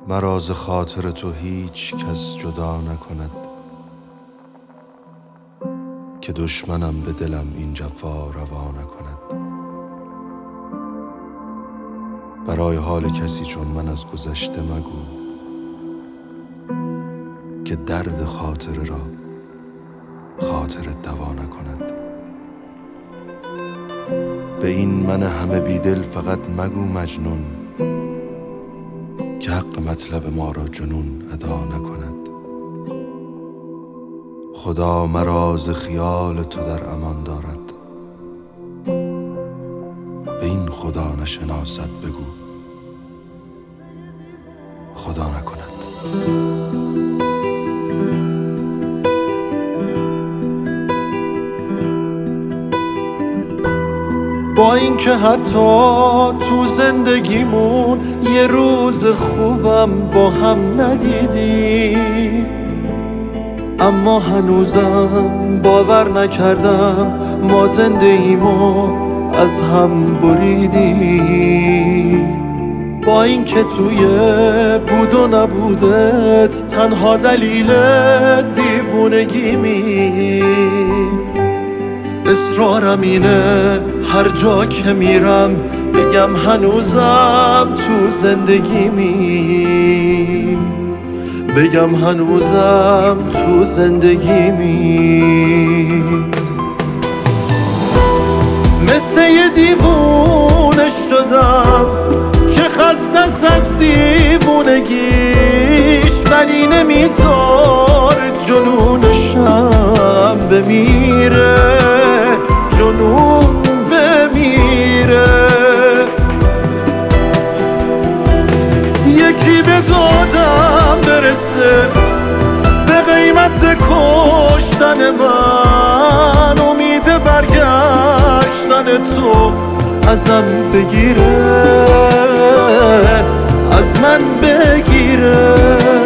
مرا ز خاطر تو هیچ کس جدا نکند، که دشمنم به دلم این جفا روا نکند. برای حال کسی چون من از گذشته مگو، که درد خاطره را خاطرت دوا نکند. به این من همه بیدل فقط مگو مجنون، که حق مطلب ما را جنون ادا نکند. خدا مرا ز خیال تو در امان دارد، به این خدا نشناسد بگو خدا نکند. با اینکه حتی تو زندگیمون یه روز خوبم با هم ندیدیم، اما هنوزم باور نکردم ما زندگیمو از هم بریدیم. با اینکه توی بود و نبودت تنها دلیل دیوونگیمی، اصرارم اینه هر جا که میرم بگم هنوزم تو زندگیمی، بگم هنوزم تو زندگیمی. مثل یه دیوونه شدم که خسته از دیوونگیش، ولی نمیذار جنونشم بمیره، جنون بمیره. یکی به دادم برسه به قیمت کشتن من، امید برگشتن تو ازم بگیره، از من بگیره.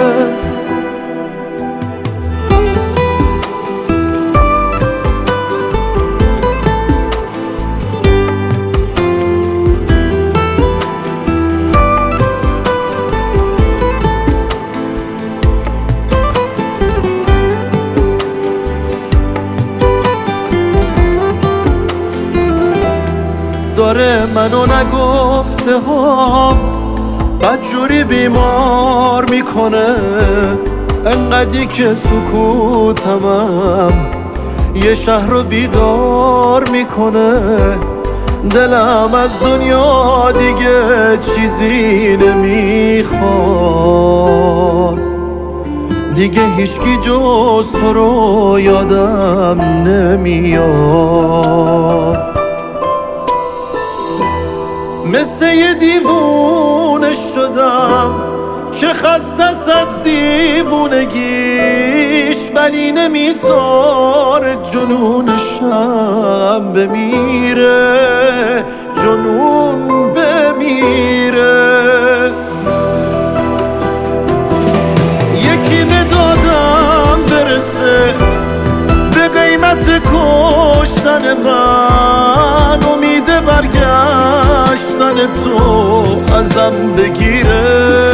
داره منو نگفته ها بدجوری بیمار میکنه، انقدی که سکوتمم یه شهر رو بیدار میکنه. دلم از دنیا دیگه چیزی نمیخواد، دیگه هیچکی جز تو رو یادم نمیاد. مثل یه دیوونه شدم که خسته از دیوونگیش، ولی نمیذار جنونشم بمیره، جنون بمیره. یکی به دادم برسه به قیمت کشتن من، امید برگشتن تو ازم بگیره،